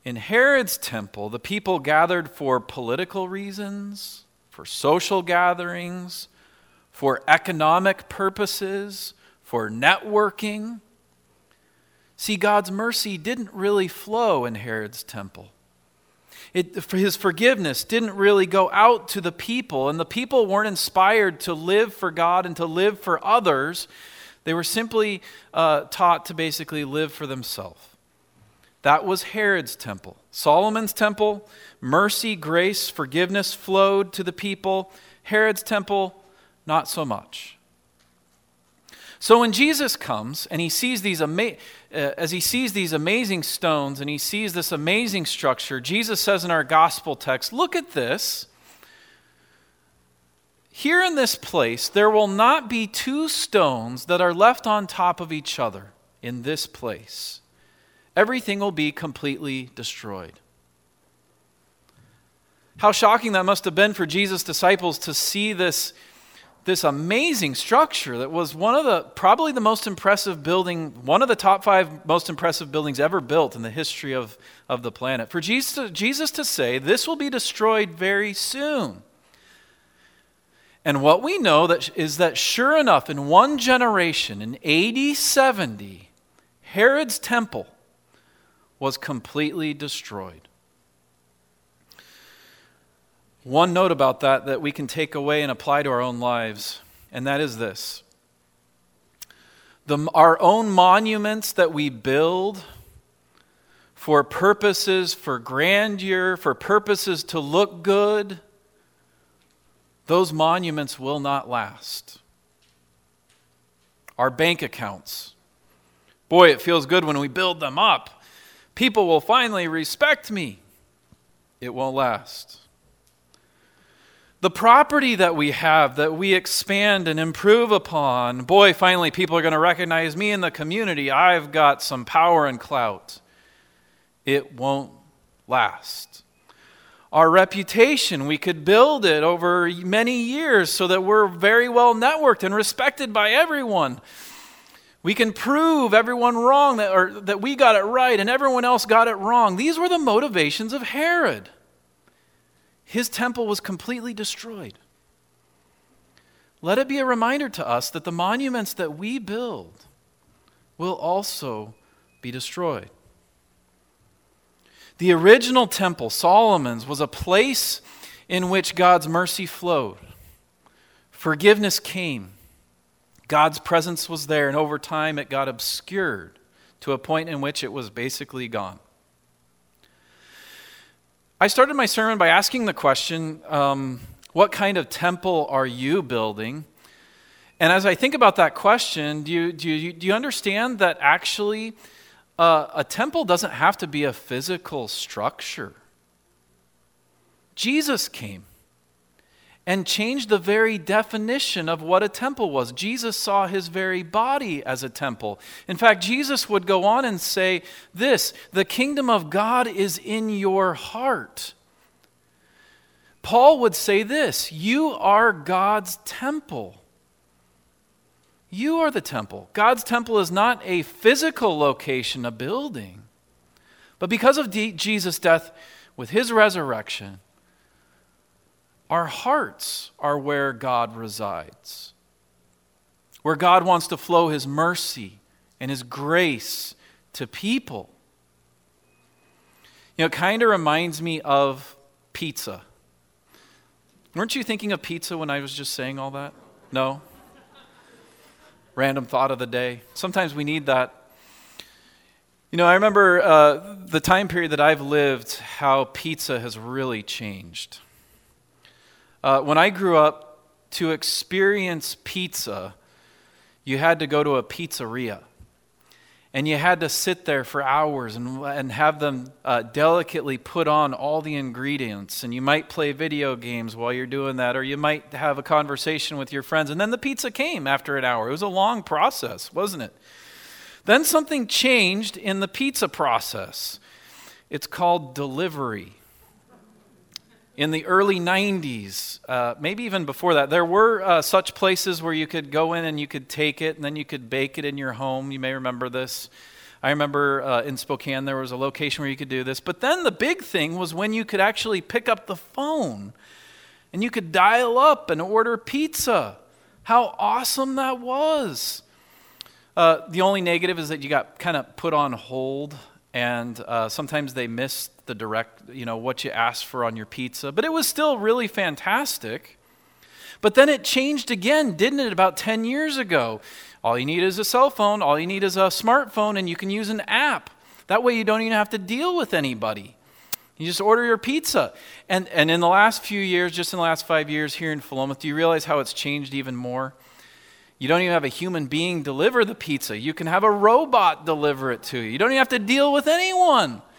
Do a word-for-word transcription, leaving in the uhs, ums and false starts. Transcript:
In Herod's temple, the people gathered for political reasons, for social gatherings, for economic purposes, for networking. See, God's mercy didn't really flow in Herod's temple. It, his forgiveness didn't really go out to the people, and the people weren't inspired to live for God and to live for others. They were simply uh, taught to basically live for themselves. That was Herod's temple. Solomon's temple, mercy, grace, forgiveness flowed to the people. Herod's temple, not so much. So when Jesus comes and he sees these ama- uh, as he sees these amazing stones and he sees this amazing structure, Jesus says in our gospel text, look at this. Here in this place, there will not be two stones that are left on top of each other in this place. Everything will be completely destroyed. How shocking that must have been for Jesus' disciples to see this, this amazing structure that was one of the, probably the most impressive building, one of the top five most impressive buildings ever built in the history of, of the planet. For Jesus to, Jesus to say, this will be destroyed very soon. And what we know that is that sure enough, in one generation, in A D seventy, Herod's temple was completely destroyed. One note about that that we can take away and apply to our own lives, and that is this. The, our own monuments that we build for purposes, for grandeur, for purposes to look good, those monuments will not last. Our bank accounts. Boy, it feels good when we build them up. People will finally respect me. It won't last. The property that we have, that we expand and improve upon, boy, finally people are going to recognize me in the community. I've got some power and clout. It won't last. Our reputation, we could build it over many years so that we're very well networked and respected by everyone. We can prove everyone wrong, that, or that we got it right and everyone else got it wrong. These were the motivations of Herod. His temple was completely destroyed. Let it be a reminder to us that the monuments that we build will also be destroyed. The original temple, Solomon's, was a place in which God's mercy flowed. Forgiveness came. God's presence was there, and over time it got obscured to a point in which it was basically gone. I started my sermon by asking the question, um, what kind of temple are you building? And as I think about that question, do you, do you, do you understand that actually uh, a temple doesn't have to be a physical structure? Jesus came and changed the very definition of what a temple was. Jesus saw his very body as a temple. In fact, Jesus would go on and say this, the kingdom of God is in your heart. Paul would say this, you are God's temple. You are the temple. God's temple is not a physical location, a building. But because of D- Jesus' death with his resurrection, our hearts are where God resides, where God wants to flow his mercy and his grace to people. You know, it kind of reminds me of pizza. Weren't you thinking of pizza when I was just saying all that? No? Random thought of the day. Sometimes we need that. You know, I remember uh, the time period that I've lived, how pizza has really changed. Uh, when I grew up, to experience pizza, you had to go to a pizzeria. And you had to sit there for hours and, and have them uh, delicately put on all the ingredients. And you might play video games while you're doing that, or you might have a conversation with your friends. And then the pizza came after an hour. It was a long process, wasn't it? Then something changed in the pizza process. It's called delivery. In the early nineties, uh, maybe even before that, there were uh, such places where you could go in and you could take it and then you could bake it in your home. You may remember this. I remember uh, in Spokane there was a location where you could do this. But then the big thing was when you could actually pick up the phone and you could dial up and order pizza. How awesome that was. Uh, the only negative is that you got kind of put on hold, and uh, sometimes they missed the direct, you know, what you asked for on your pizza. But it was still really fantastic. But then it changed again, didn't it, about ten years ago? All you need is a cell phone, all you need is a smartphone, and you can use an app. That way you don't even have to deal with anybody. You just order your pizza. And and in the last few years, just in the last five years here in Philomath, do you realize how it's changed even more? You don't even have a human being deliver the pizza. You can have a robot deliver it to you. You don't even have to deal with anyone.